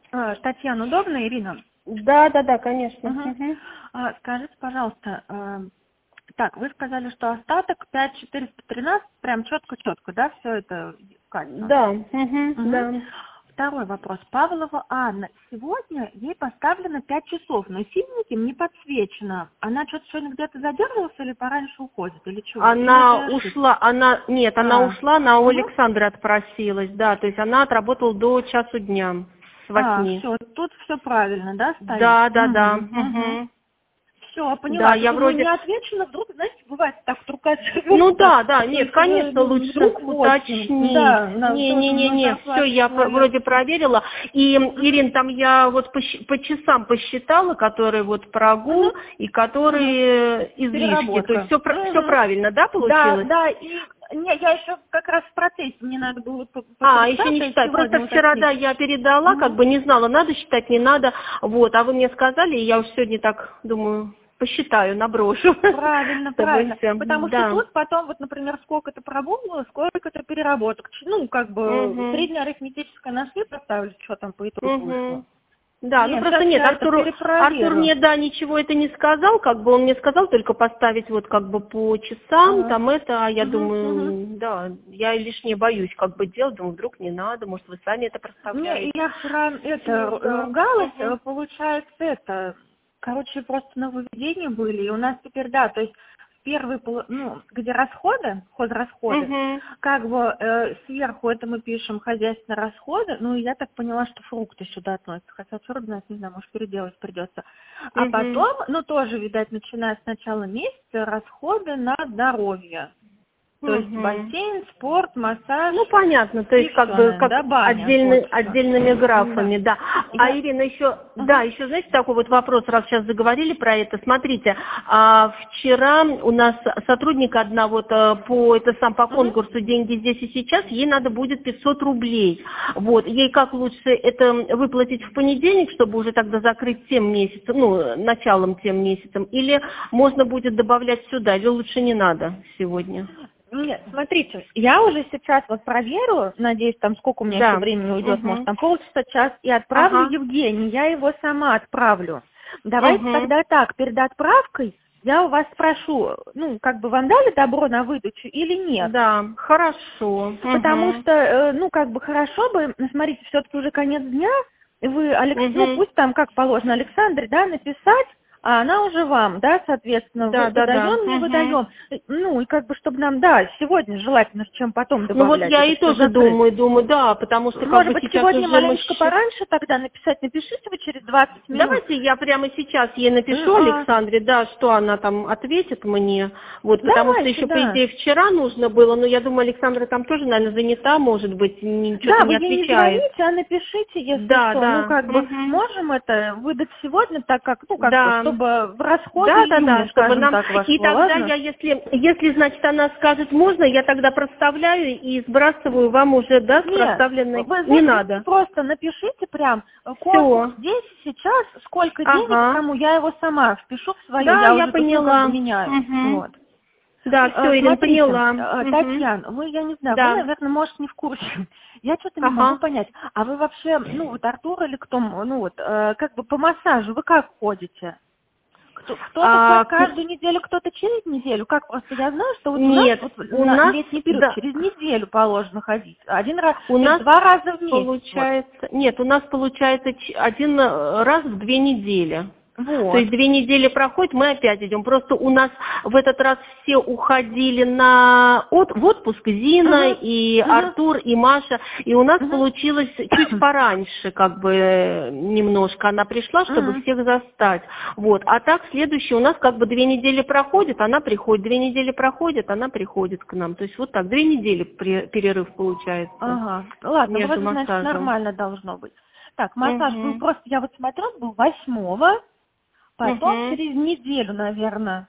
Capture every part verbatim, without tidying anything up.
А, Татьяна, удобно, Ирина? Да, да, да, конечно. Угу. Угу. А, скажите, пожалуйста, а, так, вы сказали, что остаток пять тысяч четыреста тринадцать, прям четко-четко, да, все это сказано? Да, угу, Угу. да. Второй вопрос. Павлова Анна. Сегодня ей поставлено пять часов, но синеньким не подсвечено. Она что-то сегодня где-то задерживалась или пораньше уходит, или чего? Она Или ушла, она, нет, она а. ушла, она у Угу. Александра отпросилась, да, то есть она отработала до часу дня, с А, восьми. все, тут все правильно, да, стоит? Да, да, да. Угу, угу. Угу. Все, Да, поняла. я Тут думаю, вроде... не отвечено, вдруг, знаете, бывает так, вдруг Ну отзовется. да, да, То нет, есть, э, конечно, лучше вдруг вот, уточнить. да, на, тоже на Не-не-не-не, все, зарплату я п- человек. вроде проверила. И, Ирин, там я вот по, щ- по часам посчитала, которые вот Угу, прогул и угу. которые излишки. То есть Переработка. все, все Угу. правильно, да, Да, получилось? да, и не, я еще как раз в процессе, мне надо было по- А, еще не попричаться и считаю. Просто сегодня вчера, да, уточнить. я передала, как Угу. бы не знала, надо считать, не надо. Вот, а вы мне сказали, и я уж сегодня так думаю, посчитаю, наброшу. Правильно, Чтобы правильно. все. Потому что Да. тут потом, вот, например, сколько-то прогула, сколько-то переработок. Ч- Ну, как бы, Угу. среднее арифметическое нашли, поставили, что там по итогу вышло. Угу. Да, ну Нет, просто сейчас нет, я это Артур, Артур перепроверю. мне, да, ничего это не сказал, как бы он мне сказал только поставить вот как бы по часам, А, там это, а я угу, угу. думаю, да, я лишнее боюсь как бы делать, думаю, вдруг не надо, может вы сами это Не, и проставляете. я вчера это Ну ру- да. ругалась, Угу. э, получается, это, короче, просто нововведения были, и у нас теперь, да, то есть первый, полу- ну, где расходы, хозрасходы, Угу. как бы э, сверху это мы пишем хозяйственные расходы, ну, и я так поняла, что фрукты сюда относятся, хотя черт знает, не знаю, может, переделать придется. А Угу. потом, ну, тоже, видать, начиная с начала месяца, расходы на здоровье. То есть Угу. бассейн, спорт, массаж Ну, понятно, то и есть как все, бы наверное, как да, баня, отдельно, вот все. отдельными Да. графами, да. А Я... Ирина, еще, да, Ага. еще, знаете, такой вот вопрос, раз сейчас заговорили про это. Смотрите, а, вчера у нас сотрудник одна вот э, по, это сам, по Мгм. конкурсу «Деньги здесь и сейчас», ей надо будет пятьсот рублей. Вот, ей как лучше это выплатить в понедельник, чтобы уже тогда закрыть тем месяцем, ну, началом тем месяцем, или можно будет добавлять сюда, или лучше не надо сегодня? Нет, смотрите, я уже сейчас вот проверю, надеюсь, там сколько у меня еще Да. времени уйдет, может, Угу. там полчаса, час, и отправлю Ага. Евгению, я его сама отправлю. Давайте Угу. тогда так, перед отправкой я у вас спрошу, ну, как бы вам дали добро на выдачу или нет? Да, хорошо. Потому Угу. что, э, ну, как бы хорошо бы, ну, смотрите, все-таки уже конец дня, вы, Алекс, ну, Угу. пусть там, как положено, Александре, да, написать, а она уже вам, да, соответственно, вы- Да, да, да. выдаем, не Угу. выдаем. Ну, и как бы, чтобы нам, да, сегодня желательно, чем потом Ну вот добавлять, я это и все тоже закрыть. думаю, думаю, да, потому что как Может бы быть, сейчас сегодня уже мы маленечко щ- пораньше тогда написать, напишите вы через двадцать минут. Давайте я прямо сейчас ей М, напишу, а, Александре, да, что она там ответит мне. Вот, потому что Давайте, еще, по да. идее, вчера нужно было, но я думаю, Александра там тоже, наверное, занята, может быть, ни- что-то Да, не вы ей не отвечает. звоните, а напишите, если Да, что. Ну, да. как бы, Угу. можем это выдать сегодня, так как, ну, как бы, Да. чтобы в расходы Да, да, июня, да, чтобы скажем нам... так, И вошло, тогда ладно? я, если, если, значит, она скажет можно, я тогда проставляю и сбрасываю вам уже, да, с Нет, проставленной. вы Не знаете, надо. просто напишите прям э, конкурс Все. здесь и сейчас, сколько денег, Ага. кому я его сама впишу в свое, Да, я я уже тут, ну, как бы поняла. меняю. Угу. Вот. Да, Э, все, Ирин, Смотрите, поняла. э, Угу. Татьяна, вы, я не знаю, вы, Да. наверное, может, не в курсе. Я что-то не могу Ага. понять. А вы вообще, ну, вот Артур или кто, ну, вот, э, как бы по массажу, вы как ходите? Кто- Кто-то А, ходит к- каждую неделю, кто-то через неделю. Как просто я знаю, что вот у нас Нет, вот у на нас, летний период да, через неделю положено ходить. Один раз у или нас два раза в месяц. Вот. получается, нет, у нас получается ч- один э, раз в две недели. То Вот. есть две недели проходит, мы опять идем. Просто у нас в этот раз все уходили на от, в отпуск, Зина Мгм. и Мгм. Артур и Маша, и у нас Мгм. получилось чуть пораньше, как бы э, немножко она пришла, чтобы Мгм. всех застать. Вот. А так следующий у нас как бы две недели проходит, она приходит, две недели проходит, она приходит к нам. То есть вот так, две недели пре- перерыв получается Ага. Ладно, между вроде, значит, массажем. нормально должно быть. Так, массаж был Угу. просто, я вот смотрю, был восьмого, потом Угу. через неделю, наверное.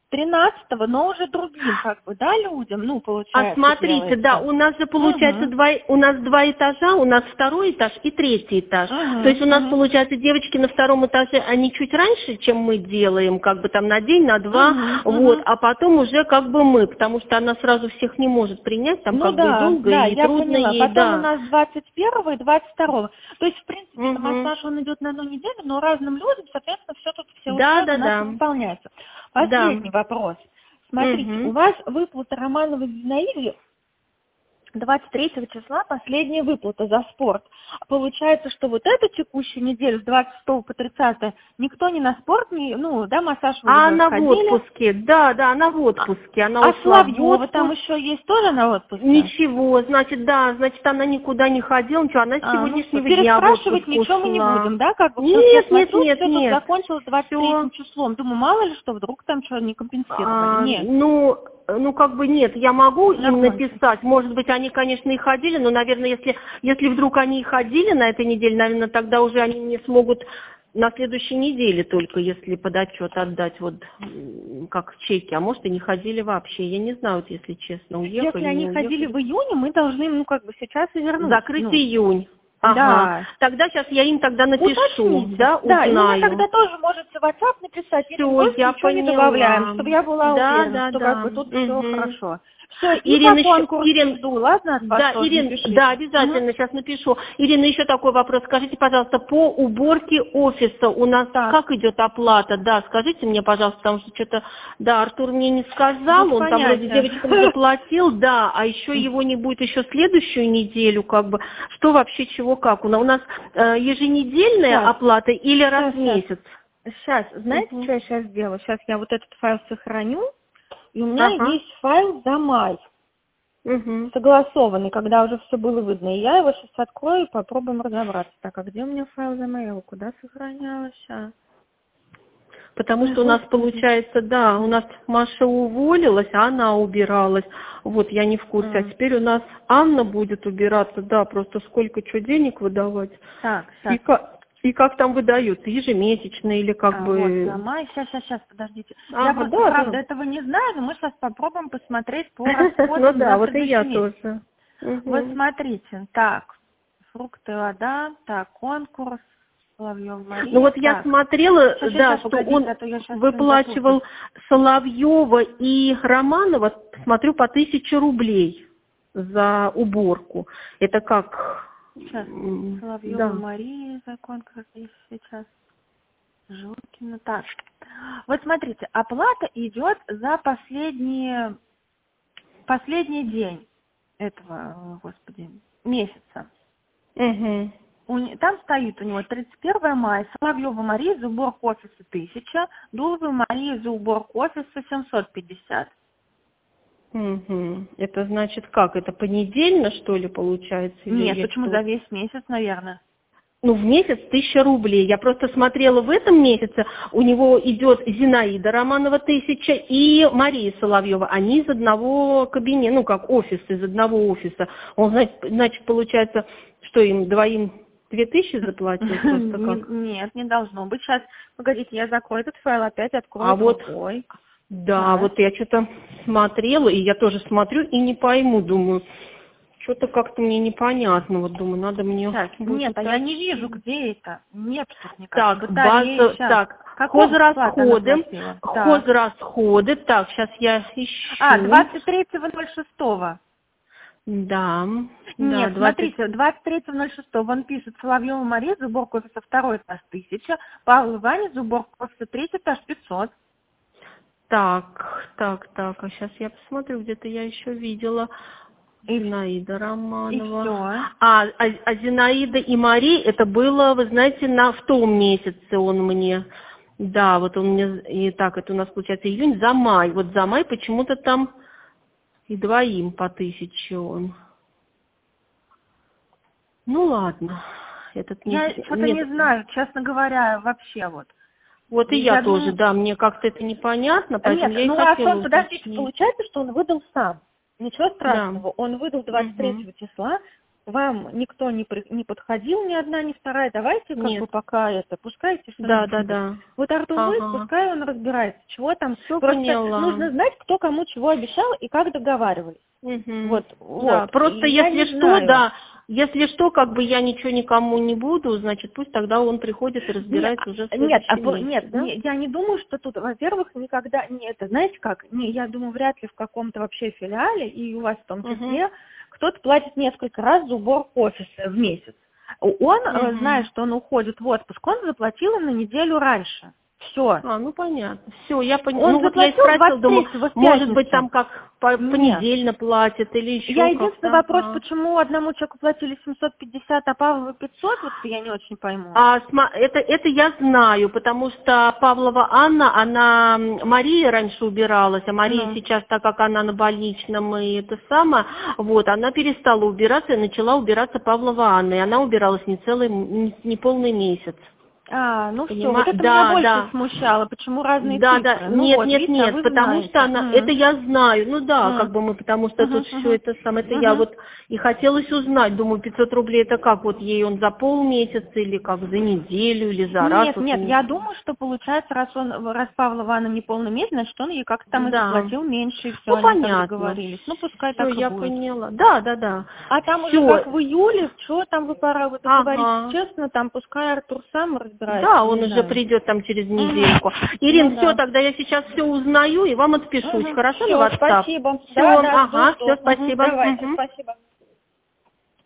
тринадцатого, но уже другим, как бы, да, людям, ну, получается. А смотрите, делается. да, у нас же получается Угу. два, у нас два этажа, у нас второй этаж и третий этаж. Угу. То есть у нас, Угу. получается, девочки на втором этаже, они чуть раньше, чем мы делаем, как бы там на день, на два, Угу. вот, Угу. а потом уже как бы мы, потому что она сразу всех не может принять, там Ну как бы и да, долго, да, и я трудно поняла. ей, Потом у да. нас двадцать первого и двадцать второго. То есть, в принципе, это Угу. массаж, он идет на одну неделю, но разным людям, соответственно, все тут, все Да, условия да, у нас да. выполняются. Да. Последний вопрос. Смотрите, Угу. у вас выплата Романовой Зинаиде двадцать третьего числа последняя выплата за спорт. Получается, что вот эту текущую неделю с двадцать шестого по тридцатое никто не на спорт, не, ну, да, массаж вы А уже она в ходили. отпуске, да, да, она в отпуске, она А ушла в Соловьева отпуск. там еще есть тоже на отпуске? Ничего, значит, да, значит, она никуда не ходила, ничего, она с А, ну что, сегодняшнего дня в переспрашивать отпуск ничего мы не ушла. будем, да? Как бы все, я Нет, нет, смотрю, нет, все тут нет. закончилось двадцать третьим числом. Думаю, мало ли что, вдруг там что не компенсировали. А, Нет. ну, ну, как бы нет, я могу им Нормально. написать, может быть, они, конечно, и ходили, но, наверное, если, если вдруг они и ходили на этой неделе, наверное, тогда уже они не смогут на следующей неделе только, если под отчет отдать, вот, м, как чеки, а может, и не ходили вообще, я не знаю, вот, если честно, уехали, Если они не ходили уехали. в июне, мы должны, ну, как бы сейчас и вернуть. Закрыть ну. июнь. Ага. Да. Тогда сейчас я им тогда напишу, Уточните. да, Да, и узнаю. мне тогда тоже можете в WhatsApp написать, или Все, больше я ничего не поняла. добавляем, чтобы я была Да, уверена, да, что да. как бы тут Угу. все хорошо. Все, и Ирина, по еще, конкурсу Ирин, жду, ладно, от вас да, тоже Ирин, напишите. да, обязательно, Мгм. сейчас напишу. Ирина, еще такой вопрос. Скажите, пожалуйста, по уборке офиса у нас Так. как идет оплата? Да, скажите мне, пожалуйста, потому что что-то, да, Артур мне не сказал, Без он там вроде понятия. девочкам заплатил, да, а еще его не будет еще следующую неделю, как бы. Что вообще, чего, как? У нас, у нас э, еженедельная Так. оплата или раз Сейчас, в месяц? Сейчас, знаете, Угу. что я сейчас сделаю? Сейчас я вот этот файл сохраню, и у меня Ага. есть файл за май, Угу. согласованный, когда уже все было видно. И я его сейчас открою и попробуем разобраться. Так, а где у меня файл за май? Я его куда сохраняла сейчас? Потому Ой, что у нас Господи. получается, да, у нас Маша уволилась, а она убиралась. Вот, я не в курсе. А А. теперь у нас Анна будет убираться, да, просто сколько что денег выдавать. Так, И сейчас. как, и как там выдаются, ежемесячно или как А, бы... вот, за май. Сейчас, сейчас, сейчас, подождите. Ага, Я просто, да, правда, да. этого не знаю, но мы сейчас попробуем посмотреть по Ну расходам да, за вот и я предыдущий месяц. тоже. Вот Мгм. смотрите, так, фрукты, вода, так, конкурс, Соловьев Мария. Ну вот я так. смотрела, Сейчас, да, сейчас, что погодите, он а то я сейчас выплачивал Соловьева и Романова, смотрю, по тысяче рублей за уборку. Это как? Сейчас, М, Соловьева Да. Мария, закон как есть сейчас. Жукина. Так, вот смотрите, оплата идет за последние, последний день этого, господи, месяца. Мгм. У не- Там стоит у него тридцать первое мая, Соловьева Мария за уборку офиса тысяча, Дулова Мария за уборку офиса семьсот пятьдесят. Мгм. Это значит как? Это понедельно, что ли, получается? Или Нет, я почему что? за весь месяц, наверное? Ну, в месяц тысяча рублей. Я просто смотрела в этом месяце, у него идет Зинаида Романова тысяча и Мария Соловьева. Они из одного кабинета, ну, как офис, из одного офиса. Он, значит, значит получается, что им двоим две тысячи заплатил просто как? Не- Нет, не должно быть. Сейчас, погодите, я закрою этот файл, опять открою А вот, другой. да, Так. вот я что-то смотрела, и я тоже смотрю и не пойму, думаю, что-то как-то мне непонятно, вот думаю, надо мне... Сейчас, будет нет, а я не уточнить. вижу, где это. Нет тут никак. Так, Батарея, база, щас. так, Какого вклада она хозрасходы, платила? Так. хозрасходы, так, сейчас я ищу. А, двадцать третьего ноль шестого. Да, да, Нет, двадцать. смотрите, двадцать третьего ноль шестого он пишет: Соловьева Мария за уборку офиса второй этаж тысяча, Павел Иванец за уборку офиса третий этаж пятьсот. Так, так, так, а сейчас я посмотрю, где-то я еще видела И, Зинаида и Романова. все. А, а, а Зинаида и Мария, это было, вы знаете, на, в том месяце он мне, да, вот он мне, и так, это у нас получается июнь, за май, вот за май почему-то там и двоим по тысяче он. Ну ладно, этот Я месяц, что-то нет, не знаю, честно говоря, вообще вот. вот и я, Я тоже, думаю- да, мне как-то это непонятно, поэтому Нет, я и ну а хотела он, подождите, уточнить. получается, что он выдал сам. Ничего страшного. Да. Он выдал двадцать третьего Мгм. числа, вам никто не, при, не подходил, ни одна, ни вторая, давайте как Нет. бы пока это, пускайте что-нибудь. Да, да, да. Вот Артур Ага. Луис, пускай он разбирается, чего там. Всё Просто поняла. нужно знать, кто кому чего обещал и как договаривались. Мгм. Вот, Да, вот. просто И я если не что, знаю. да, если что, как бы я ничего никому не буду, значит, пусть тогда он приходит и Нет, разбирается уже в нет, а, следующем по- месяце, нет, да? не- я не думаю, что тут, во-первых, никогда, не это, знаете как, не, я думаю, вряд ли в каком-то вообще филиале, и у вас в том числе, Угу. кто-то платит несколько раз за уборку офиса в месяц. Он, э, Угу. зная, что он уходит в отпуск, он заплатил им на неделю раньше. Все. А, ну понятно. Все, я поняла. Он Ну вот я и заплатил спросила, думаю, двадцать третьего в может быть пятницу. там как по- Нет. понедельно платят или еще Я как-то. единственный вопрос, Ага. почему одному человеку платили семьсот пятьдесят, а Павлову пятьсот, вот я не очень пойму. А, сма- это, это я знаю, потому что Павлова Анна, она м, Мария раньше убиралась, а Мария Ну. сейчас, так как она на больничном и это самое, вот, она перестала убираться и начала убираться Павлова Анна, и она убиралась не целый, м- не, не полный месяц. А, ну все, Понима- вот это да, меня больше да. смущало, почему разные Да, цифры. да, Ну нет, вот, нет, видите, а нет, вы потому знаете. что она, М. это я знаю, ну да, М. как бы мы, потому что Мгм, тут мгм. все это сам, это я Мгм. вот и хотелось узнать, думаю, пятьсот рублей это как, вот ей он за полмесяца или как, за неделю или за раз? Нет, вот нет, не- я думаю, что получается, раз он, раз Павлова Анна не полный месяц, значит, он ей как-то там и Да. заплатил меньше, и все, Ну, они так понятно. договорились. Ну, пускай Все, так и я будет. поняла. Да, да, да. А там уже Всё. как в июле, что там вы пора, вы договоритесь Ага. честно, там пускай Артур сам разбирается. Да, не он уже знаю. придет там через Мгм. недельку. Ирин, Ну все, да. тогда я сейчас все узнаю и вам отпишусь. Мгм. Хорошо, Всё, на WhatsApp? спасибо. Все, Да, да, жду, ага, жду. все, Мгм. спасибо. Давайте, Мгм. спасибо.